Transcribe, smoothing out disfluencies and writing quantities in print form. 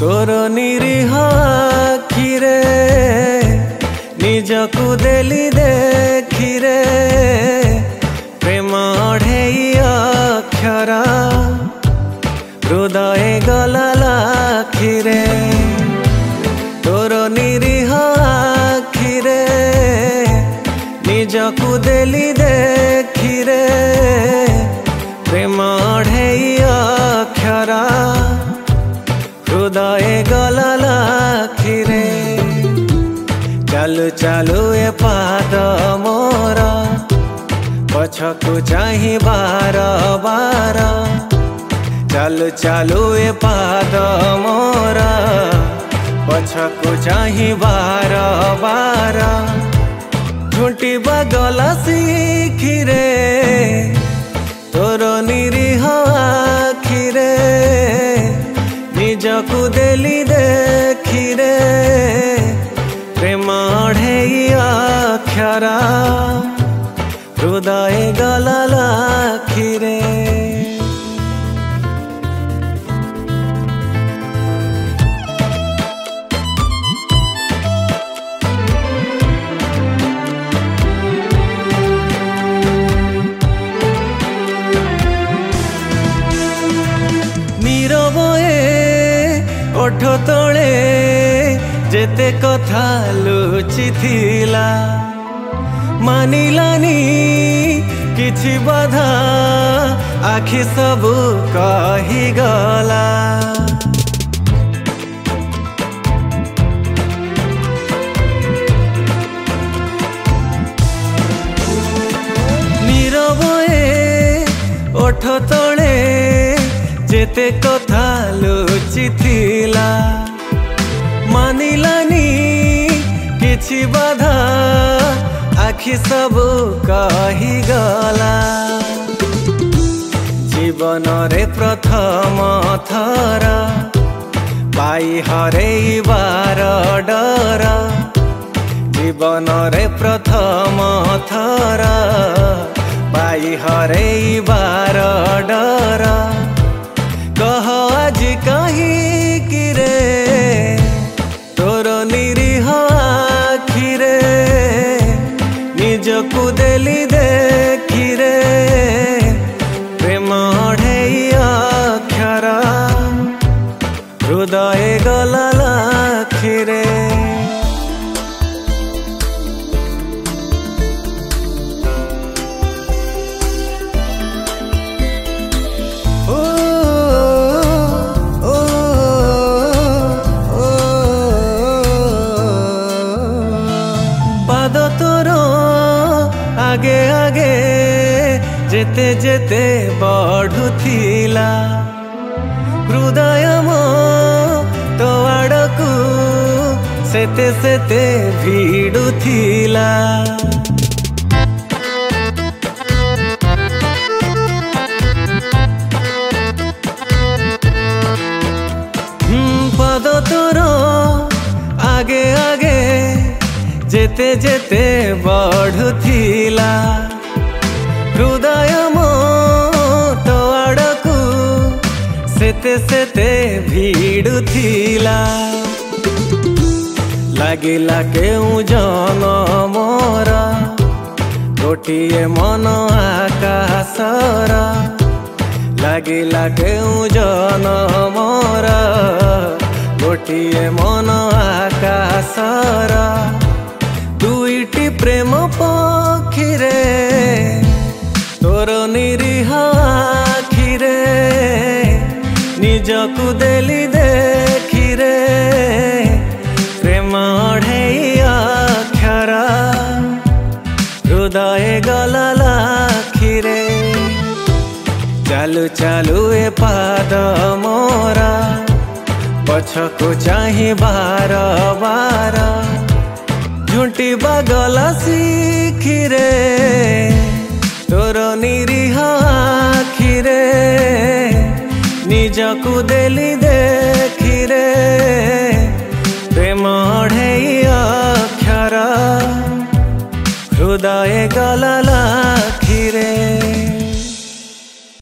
तोर निरीह आखिरे निजकु देली देखिरे प्रेम अढ़ेई अक्षर हृदय गला लाखिरे तोर निरीह आखिरे निजकु देली देखिरे प्रेम अढ़ेई अक्षर हृदय गला लाखिरे चालू चालू ए पाद मोर पछकु चाही बार बार चालू चालू ए पाद मोर पछकु चाही बार बार झुंटिबा गला शिखिरे तोर निरीह आखिरे निजकु देली देखिरे प्रेम अढ़ेई अक्षर हृदय गला लाखिरे ओठ तले जेते कथा लुचि थिला मानिलानी किछि बाधा आखि सबु कहि गला नीरवे ओठ तले जेते कथा लुचि थिला मानिलानी किछि बाधा आखि सबु कहि गला जीवन रे प्रथम थर पाई हरेइबार डर जीवन रे प्रथम थर पाई हरेइबार डर कह आज कहीं किरे तोर निरीह आखिरे निजकु देली देखिरे प्रेम अढ़ेई अक्षर हृदय गला लाखिरे आगे आगे जेते जेते बढ़ुथिला हृदय मो तो आड़कू सेते सेते भिड़ुथिला पद तोर आगे आगे जेते जेते बढ़ुथिला हृदय मो तो आड़कू सेते सेते भिड़ुथिला लागिला केउ जन मोर गोटिए मन आकाशर लागिला केउ जन मोर गोटिए मन आकाशर दुईटी प्रेम पक्षीरे तोर निरीह आखिरे निजकु देली देखिरे प्रेम अढ़ेई अक्षर हृदय गला लाखिरे चालू चालू ए पाद मोर पछकु चाही बार बार झुंटिबा गला शिखिरे तोर निरीह आखिरे निजकु देली देखिरे प्रेम अढ़ेई अक्षर हृदय गला